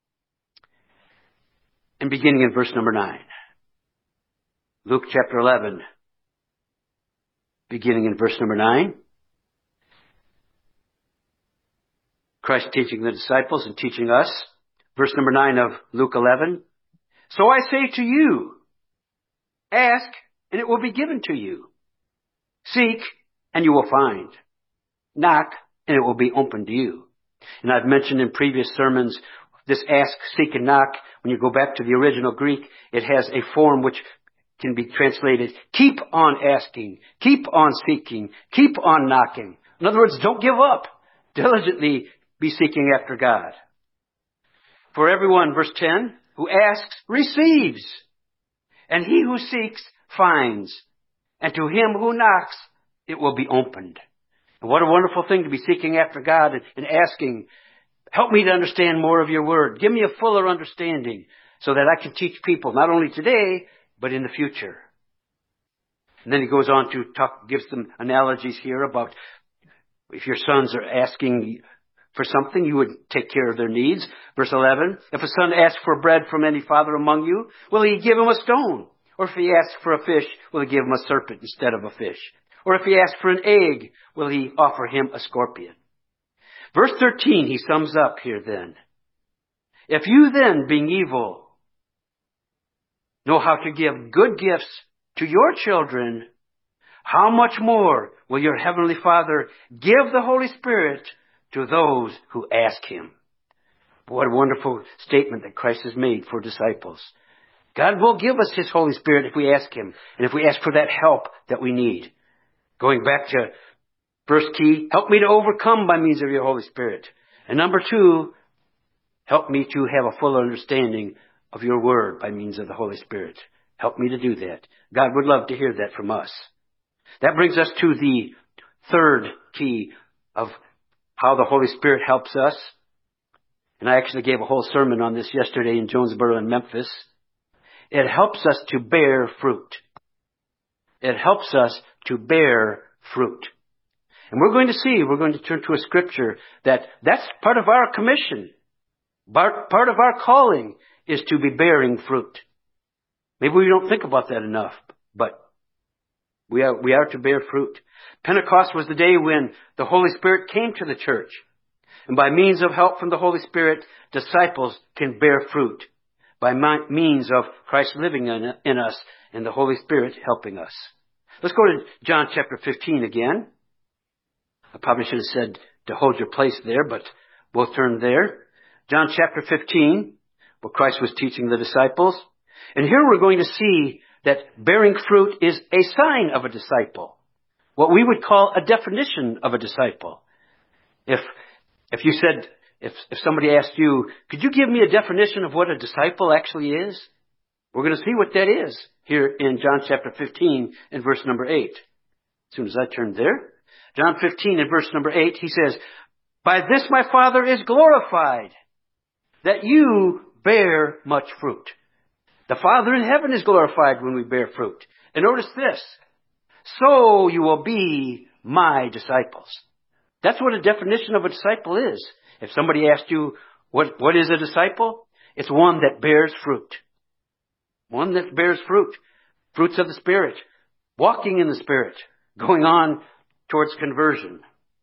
Speaker 1: and beginning in verse number nine. Luke chapter eleven, beginning in verse number nine. Christ teaching the disciples and teaching us. Verse number nine of Luke eleven. So I say to you, ask, and it will be given to you. Seek, and you will find. Knock, and it will be opened to you. And I've mentioned in previous sermons, this ask, seek, and knock, when you go back to the original Greek, it has a form which can be translated, keep on asking, keep on seeking, keep on knocking. In other words, don't give up. Diligently be seeking after God. For everyone, verse ten, who asks, receives. And he who seeks, finds. And to him who knocks, it will be opened. And what a wonderful thing to be seeking after God and, and asking, help me to understand more of your word. Give me a fuller understanding so that I can teach people, not only today, but in the future. And then he goes on to talk, gives them analogies here about if your sons are asking for something, you would take care of their needs. Verse eleven, if a son asks for bread from any father among you, will he give him a stone? Or if he asks for a fish, will he give him a serpent instead of a fish? Or if he asks for an egg, will he offer him a scorpion? Verse thirteen, he sums up here then. If you then, being evil, know how to give good gifts to your children, how much more will your Heavenly Father give the Holy Spirit to those who ask Him? What a wonderful statement that Christ has made for disciples. God will give us His Holy Spirit if we ask Him, and if we ask for that help that we need. Going back to first key, help me to overcome by means of your Holy Spirit. And number two, help me to have a full understanding of your word by means of the Holy Spirit. Help me to do that. God would love to hear that from us. That brings us to the third key of how the Holy Spirit helps us. And I actually gave a whole sermon on this yesterday in Jonesboro and Memphis. It helps us to bear fruit. It helps us to bear fruit. And we're going to see, we're going to turn to a scripture that that's part of our commission. Part, part of our calling is to be bearing fruit. Maybe we don't think about that enough, but we are, we are to bear fruit. Pentecost was the day when the Holy Spirit came to the church. And by means of help from the Holy Spirit, disciples can bear fruit. By means of Christ living in, in us and the Holy Spirit helping us. Let's go to John chapter fifteen again. I probably should have said to hold your place there, but we'll turn there. John chapter fifteen, where Christ was teaching the disciples. And here we're going to see that bearing fruit is a sign of a disciple. What we would call a definition of a disciple. If, if you said, if, if somebody asked you, could you give me a definition of what a disciple actually is? We're going to see what that is here in John chapter fifteen and verse number eight. As soon as I turn there. John fifteen and verse number eight, he says, by this my Father is glorified, that you bear much fruit. The Father in heaven is glorified when we bear fruit. And notice this, so you will be my disciples. That's what a definition of a disciple is. If somebody asked you, what, what is a disciple? It's one that bears fruit. One that bears fruit. Fruits of the Spirit. Walking in the Spirit. Going on towards conversion.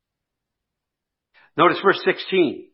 Speaker 1: Notice verse sixteen.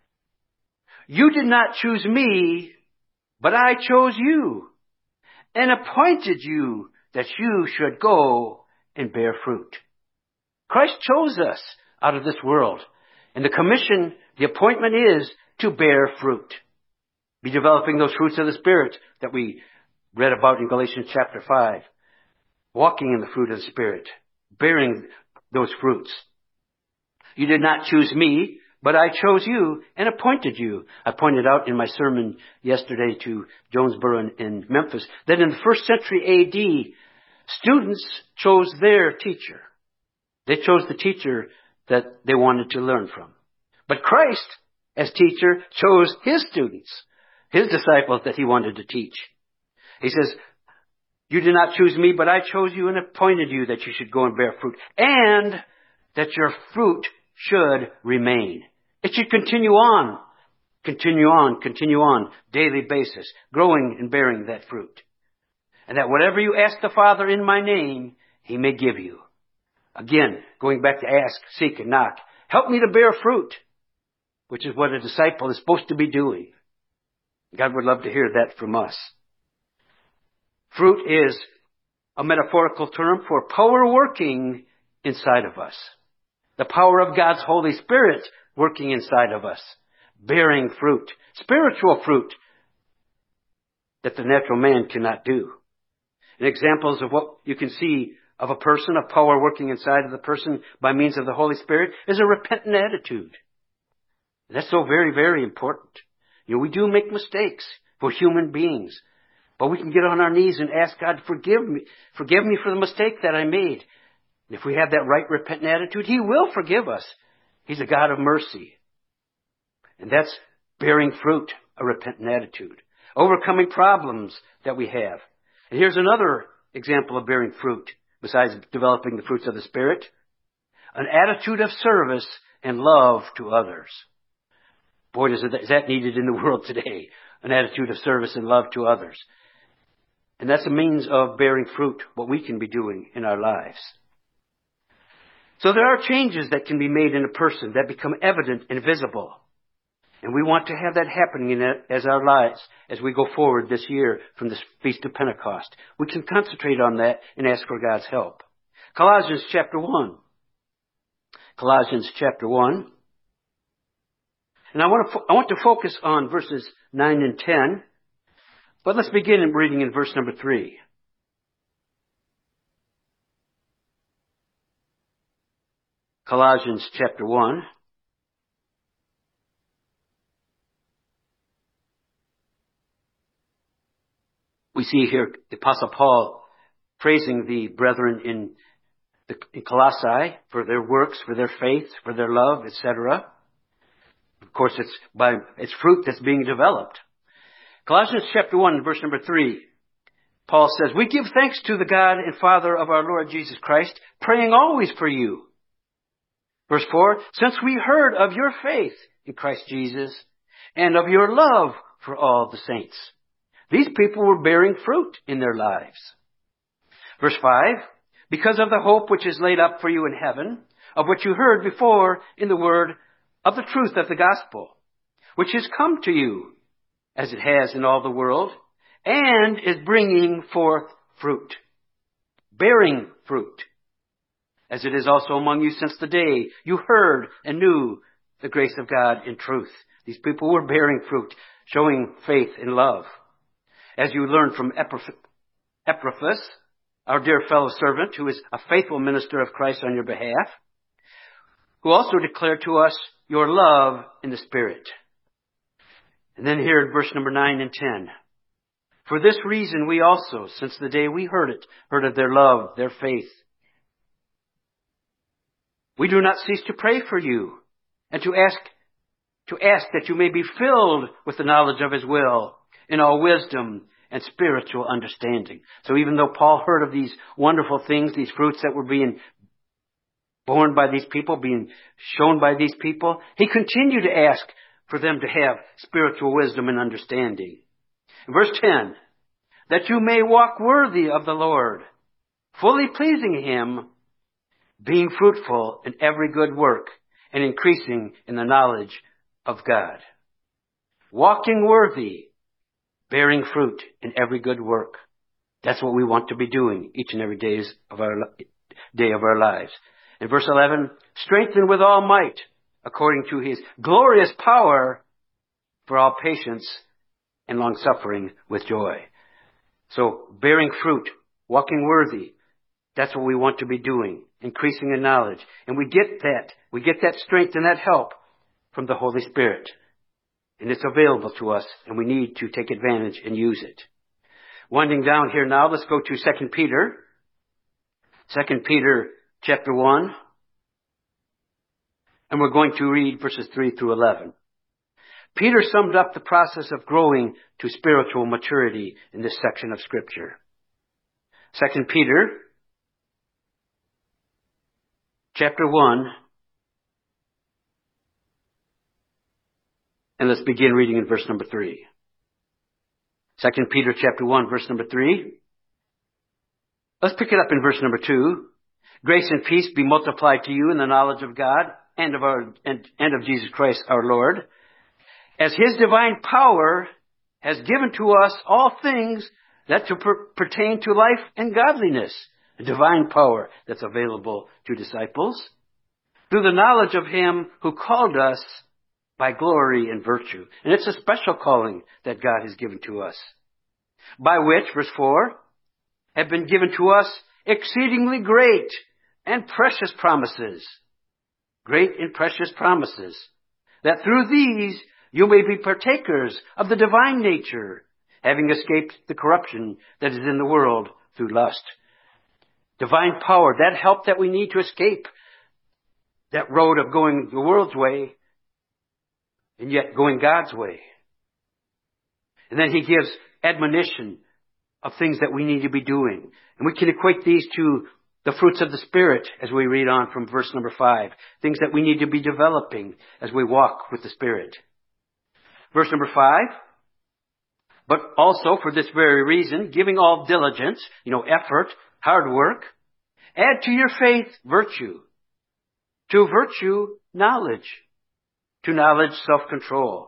Speaker 1: You did not choose me, but I chose you and appointed you that you should go and bear fruit. Christ chose us out of this world. And the commission, the appointment is to bear fruit. Be developing those fruits of the Spirit that we read about in Galatians chapter five. Walking in the fruit of the Spirit. Bearing those fruits. You did not choose me, but I chose you and appointed you. I pointed out in my sermon yesterday to Jonesboro and Memphis that in the first century A D, students chose their teacher. They chose the teacher that they wanted to learn from. But Christ, as teacher, chose his students, his disciples that he wanted to teach. He says, you did not choose me, but I chose you and appointed you that you should go and bear fruit, and that your fruit should remain. It should continue on, continue on, continue on, daily basis, growing and bearing that fruit. And that whatever you ask the Father in my name, he may give you. Again, going back to ask, seek, and knock. Help me to bear fruit, which is what a disciple is supposed to be doing. God would love to hear that from us. Fruit is a metaphorical term for power working inside of us. The power of God's Holy Spirit working inside of us. Bearing fruit. Spiritual fruit that the natural man cannot do. And examples of what you can see of a person, of power working inside of the person by means of the Holy Spirit, is a repentant attitude. And that's so very, very important. You know, we do make mistakes. We're human beings. But we can get on our knees and ask God to forgive me. Forgive me for the mistake that I made. And if we have that right repentant attitude, he will forgive us. He's a God of mercy. And that's bearing fruit, a repentant attitude. Overcoming problems that we have. And here's another example of bearing fruit, besides developing the fruits of the Spirit. An attitude of service and love to others. Boy, is that needed in the world today. An attitude of service and love to others. And that's a means of bearing fruit, what we can be doing in our lives. So there are changes that can be made in a person that become evident and visible. And we want to have that happening in it as our lives as we go forward this year from this Feast of Pentecost. We can concentrate on that and ask for God's help. Colossians chapter one. Colossians chapter one. And I want to, fo- I want to focus on verses nine and ten. But let's begin in reading in verse number three. Colossians chapter one. We see here the Apostle Paul praising the brethren in, the, in Colossae for their works, for their faith, for their love, et cetera. Of course, it's by it's fruit that's being developed. Colossians chapter one, verse number three. Paul says, "We give thanks to the God and Father of our Lord Jesus Christ, praying always for you." Verse four, "Since we heard of your faith in Christ Jesus and of your love for all the saints." These people were bearing fruit in their lives. Verse five, "Because of the hope which is laid up for you in heaven, of which you heard before in the word of the truth of the gospel, which has come to you, as it has in all the world, and is bringing forth fruit." Bearing fruit. "As it is also among you since the day you heard and knew the grace of God in truth." These people were bearing fruit, showing faith and love. As you learned from Epaphras, our dear fellow servant, who is a faithful minister of Christ on your behalf, who also declared to us your love in the Spirit. And then here in verse number nine and ten. "For this reason we also, since the day we heard it, heard of their love, their faith, we do not cease to pray for you and to ask, to ask that you may be filled with the knowledge of His will in all wisdom and spiritual understanding." So even though Paul heard of these wonderful things, these fruits that were being born by these people, being shown by these people, he continued to ask for them to have spiritual wisdom and understanding. Verse ten, "That you may walk worthy of the Lord, fully pleasing Him, being fruitful in every good work and increasing in the knowledge of God." Walking worthy, bearing fruit in every good work. That's what we want to be doing each and every days of our day of our lives. In verse eleven, "Strengthened with all might, according to His glorious power, for all patience and long suffering with joy." So, bearing fruit, walking worthy, that's what we want to be doing, increasing in knowledge. And we get that, we get that strength and that help from the Holy Spirit. And it's available to us, and we need to take advantage and use it. Winding down here now, let's go to Second Peter. Second Peter chapter one. And we're going to read verses three through eleven. Peter summed up the process of growing to spiritual maturity in this section of Scripture. Second Peter chapter one. And let's begin reading in verse number three. Second Peter chapter one, verse number three. Let's pick it up in verse number two. "Grace and peace be multiplied to you in the knowledge of God and of our and, and of Jesus Christ our Lord, as His divine power has given to us all things that to per- pertain to life and godliness." A divine power that's available to disciples, "through the knowledge of Him who called us by glory and virtue." And it's a special calling that God has given to us. "By which," verse four, "have been given to us exceedingly great and precious promises." Great and precious promises. "That through these you may be partakers of the divine nature, having escaped the corruption that is in the world through lust." Divine power, that help that we need to escape that road of going the world's way and yet going God's way. And then he gives admonition of things that we need to be doing. And we can equate these to the fruits of the Spirit as we read on from verse number five. Things that we need to be developing as we walk with the Spirit. Verse number five. "But also for this very reason, giving all diligence," you know, effort, hard work, "add to your faith virtue, to virtue knowledge, to knowledge self-control,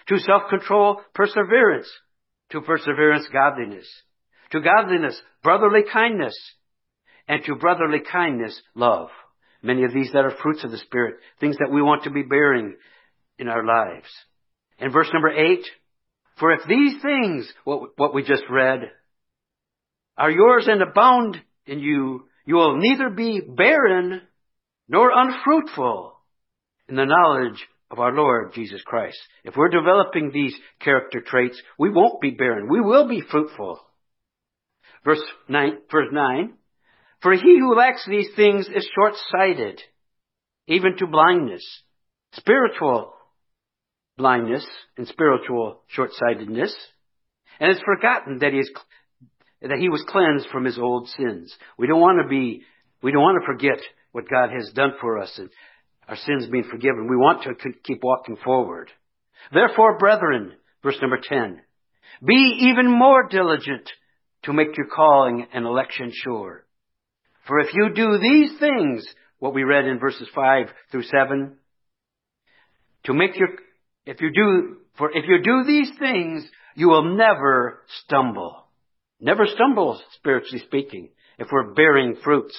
Speaker 1: To self-control, perseverance. To perseverance, godliness. To godliness, brotherly kindness. And to brotherly kindness, love. Many of these that are fruits of the Spirit, things that we want to be bearing in our lives. And verse number eight, for if these things, what, what we just read, are yours and abound in you, you will neither be barren nor unfruitful in the knowledge of our Lord Jesus Christ. If we're developing these character traits, we won't be barren. We will be fruitful. Verse nine, verse nine, for he who lacks these things is short-sighted, even to blindness, spiritual blindness and spiritual short-sightedness, and has forgotten that he is that he was cleansed from his old sins. We don't want to be, we don't want to forget what God has done for us and our sins being forgiven. We want to keep walking forward. Therefore, brethren, verse number ten, be even more diligent to make your calling and election sure. For if you do these things, what we read in verses five through seven, to make your, if you do, for if you do these things, you will never stumble. Never stumble, spiritually speaking, if we're bearing fruits.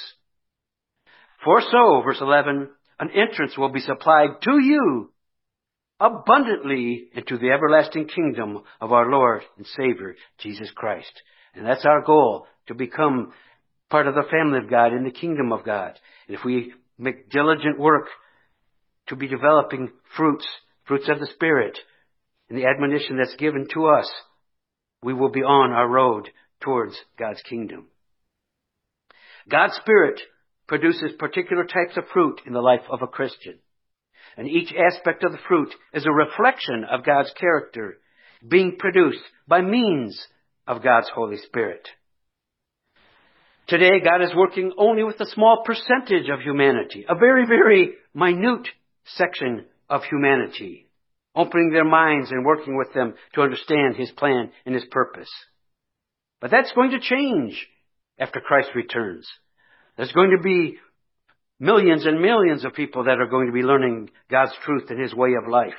Speaker 1: For so, verse eleven, an entrance will be supplied to you abundantly into the everlasting kingdom of our Lord and Savior, Jesus Christ. And that's our goal, to become part of the family of God in the kingdom of God. And if we make diligent work to be developing fruits, fruits of the Spirit, and the admonition that's given to us, we will be on our road towards God's kingdom. God's Spirit produces particular types of fruit in the life of a Christian. And each aspect of the fruit is a reflection of God's character being produced by means of God's Holy Spirit. Today, God is working only with a small percentage of humanity, a very, very minute section of humanity, opening their minds and working with them to understand His plan and His purpose. But that's going to change after Christ returns. There's going to be millions and millions of people that are going to be learning God's truth and His way of life.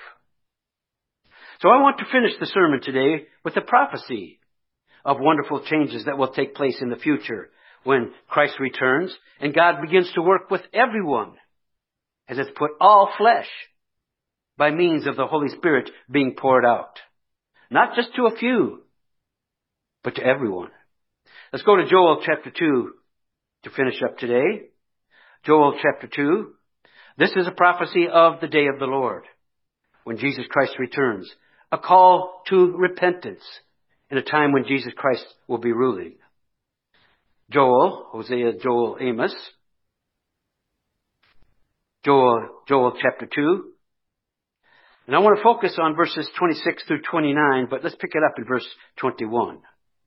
Speaker 1: So I want to finish the sermon today with a prophecy of wonderful changes that will take place in the future when Christ returns and God begins to work with everyone, as it's put, all flesh, by means of the Holy Spirit being poured out. Not just to a few, but to everyone. Let's go to Joel chapter two to finish up today. Joel chapter two. This is a prophecy of the day of the Lord, when Jesus Christ returns. A call to repentance in a time when Jesus Christ will be ruling. Joel, Hosea, Joel, Amos. Joel, Joel chapter two. And I want to focus on verses twenty-six through twenty-nine, but let's pick it up in verse twenty-one.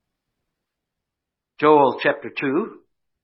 Speaker 1: Joel chapter two.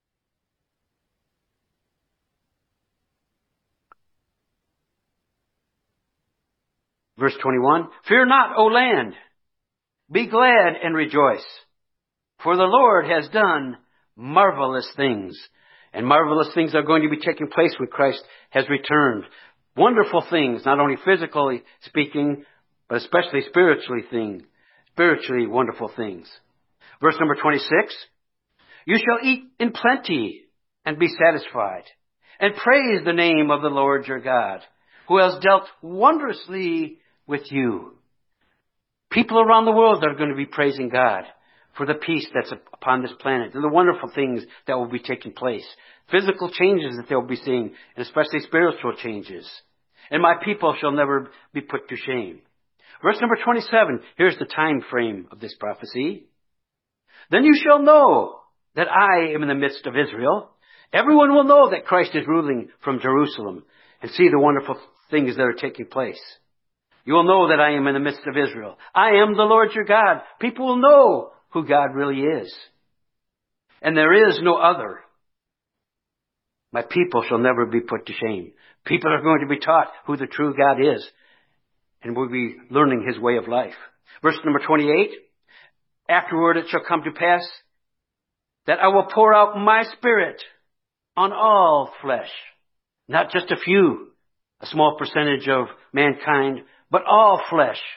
Speaker 1: Verse twenty-one. Fear not, O land. Be glad and rejoice. For the Lord has done marvelous things. And marvelous things are going to be taking place when Christ has returned. Wonderful things, not only physically speaking, but especially spiritually thing, spiritually wonderful things. Verse number twenty-six. You shall eat in plenty and be satisfied, and praise the name of the Lord your God, who has dealt wondrously with you. People around the world are going to be praising God for the peace that's upon this planet and the wonderful things that will be taking place. Physical changes that they'll be seeing, and especially spiritual changes. And my people shall never be put to shame. Verse number twenty-seven, here's the time frame of this prophecy. Then you shall know that I am in the midst of Israel. Everyone will know that Christ is ruling from Jerusalem and see the wonderful things that are taking place. You will know that I am in the midst of Israel. I am the Lord your God. People will know who God really is. And there is no other. My people shall never be put to shame. People are going to be taught who the true God is, and will be learning His way of life. Verse number twenty-eight. Afterward it shall come to pass that I will pour out my Spirit on all flesh. Not just a few, a small percentage of mankind, but all flesh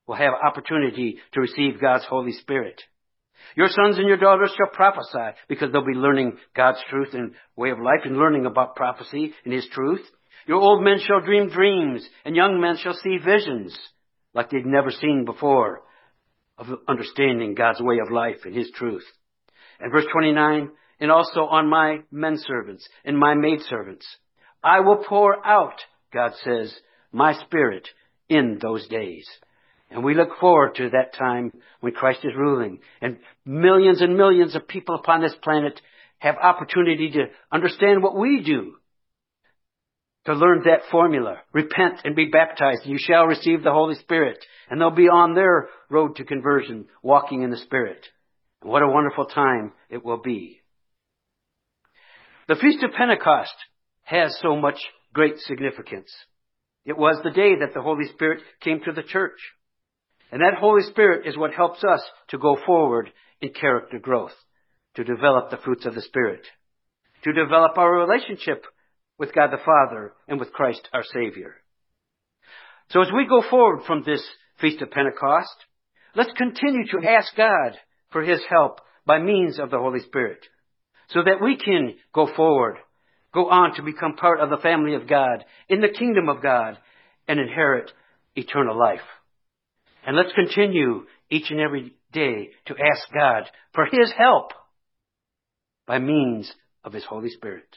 Speaker 1: will have opportunity to receive God's Holy Spirit. Your sons and your daughters shall prophesy, because they'll be learning God's truth and way of life and learning about prophecy and His truth. Your old men shall dream dreams, and young men shall see visions like they've never seen before, of understanding God's way of life and His truth. And verse twenty-nine, and also on my men servants and my maid servants, I will pour out, God says, my Spirit in those days. And we look forward to that time when Christ is ruling and millions and millions of people upon this planet have opportunity to understand what we do, to learn that formula. Repent and be baptized, and you shall receive the Holy Spirit. And they'll be on their road to conversion, walking in the Spirit. And what a wonderful time it will be. The Feast of Pentecost has so much great significance. It was the day that the Holy Spirit came to the church. And that Holy Spirit is what helps us to go forward in character growth, to develop the fruits of the Spirit, to develop our relationship with God the Father and with Christ our Savior. So as we go forward from this Feast of Pentecost, let's continue to ask God for His help by means of the Holy Spirit, so that we can go forward, go on to become part of the family of God, in the kingdom of God, and inherit eternal life. And let's continue each and every day to ask God for His help by means of His Holy Spirit.